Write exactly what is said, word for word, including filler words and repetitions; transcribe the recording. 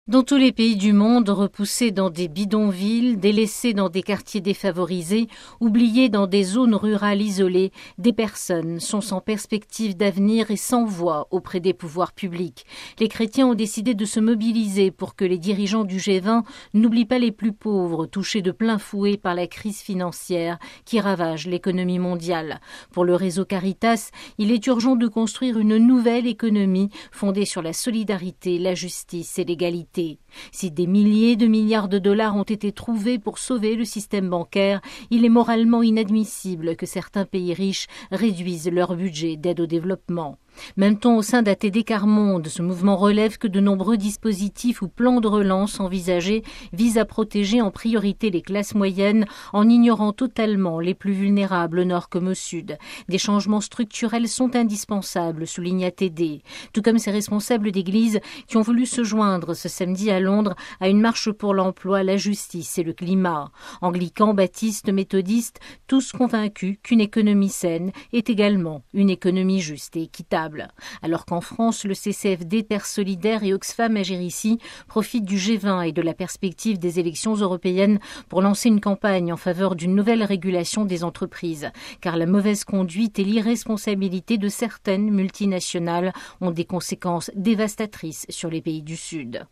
Dans tous les pays du monde, repoussés dans des bidonvilles, délaissés dans des quartiers défavorisés, oubliés dans des zones rurales isolées, des personnes sont sans perspective d'avenir et sans voix auprès des pouvoirs publics. Les chrétiens ont décidé de se mobiliser pour que les dirigeants du G vingt n'oublient pas les plus pauvres, touchés de plein fouet par la crise financière qui ravage l'économie mondiale. Pour le réseau Caritas, il est urgent de construire une nouvelle économie fondée sur la solidarité, la justice et l'égalité. Si des milliers de milliards de dollars ont été trouvés pour sauver le système bancaire, il est moralement inadmissible que certains pays riches réduisent leur budget d'aide au développement. Même temps au sein d'A T D Quart Monde, ce mouvement relève que de nombreux dispositifs ou plans de relance envisagés visent à protéger en priorité les classes moyennes en ignorant totalement les plus vulnérables au nord comme au sud. Des changements structurels sont indispensables, souligne A T D, tout comme ces responsables d'église qui ont voulu se joindre ce samedi à Londres à une marche pour l'emploi, la justice et le climat. Anglicans, baptistes, méthodistes, tous convaincus qu'une économie saine est également une économie juste et équitable. Alors qu'en France, le C C F D, Terre Solidaire et Oxfam Agir ici profitent du G vingt et de la perspective des élections européennes pour lancer une campagne en faveur d'une nouvelle régulation des entreprises. Car la mauvaise conduite et l'irresponsabilité de certaines multinationales ont des conséquences dévastatrices sur les pays du Sud.